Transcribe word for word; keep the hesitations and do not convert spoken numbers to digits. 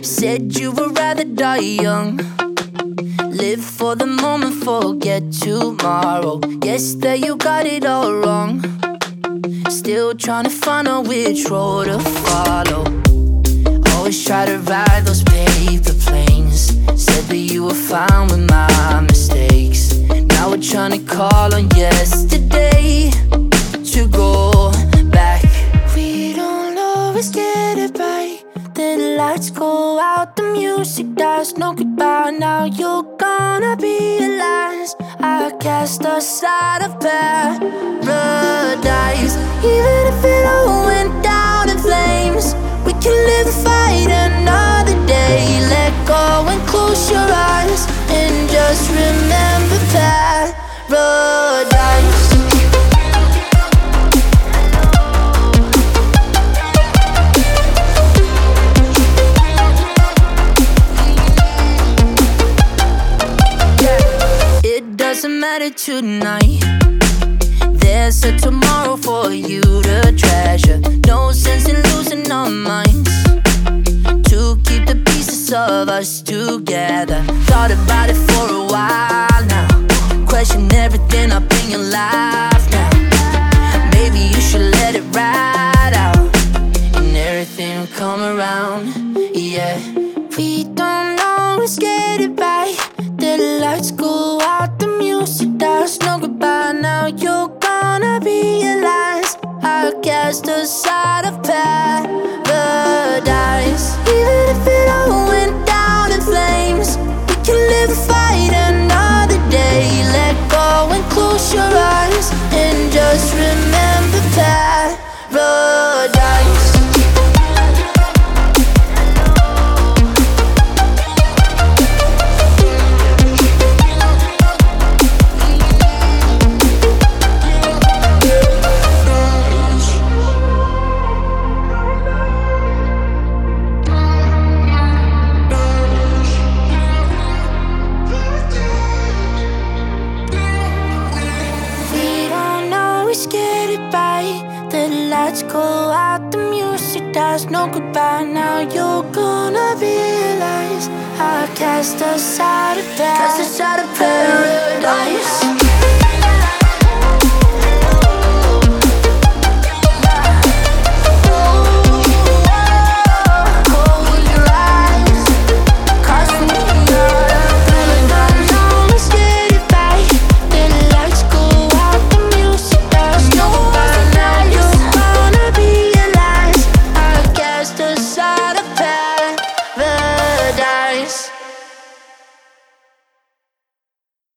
Said you would rather die young. Live for the moment, forget tomorrow. Guess that you got it all wrong. Still trying to find out which road to follow. Always try to ride those paper planes. Said that you were fine with my mistakes. Now we're trying to call on yesterday to go back. We don't always get it right. Then the lights go out, the music dies, no goodbye. Now you're gonna be realize I cast aside of paradise. Even if it all went down in flames, we can live and fight another day. Let go and close your eyes and just remember paradise. Doesn't matter tonight. There's a tomorrow for you to treasure. No sense in losing our minds. To keep the pieces of us together. Thought about it for a while now. Question everything up in your life now. Maybe you should let it ride out, and everything will come around. Yeah, we don't always get it right. The lights go out, the music dies, no goodbye. Now you're gonna realize I cast aside of paradise. Even if it all went down in flames, we can live and fight another day. Let go and close your eyes and just remember paradise. Go out, the music dies, no goodbye. Now you're gonna realize I cast aside of paradise. Cast aside of paradise. Paradise.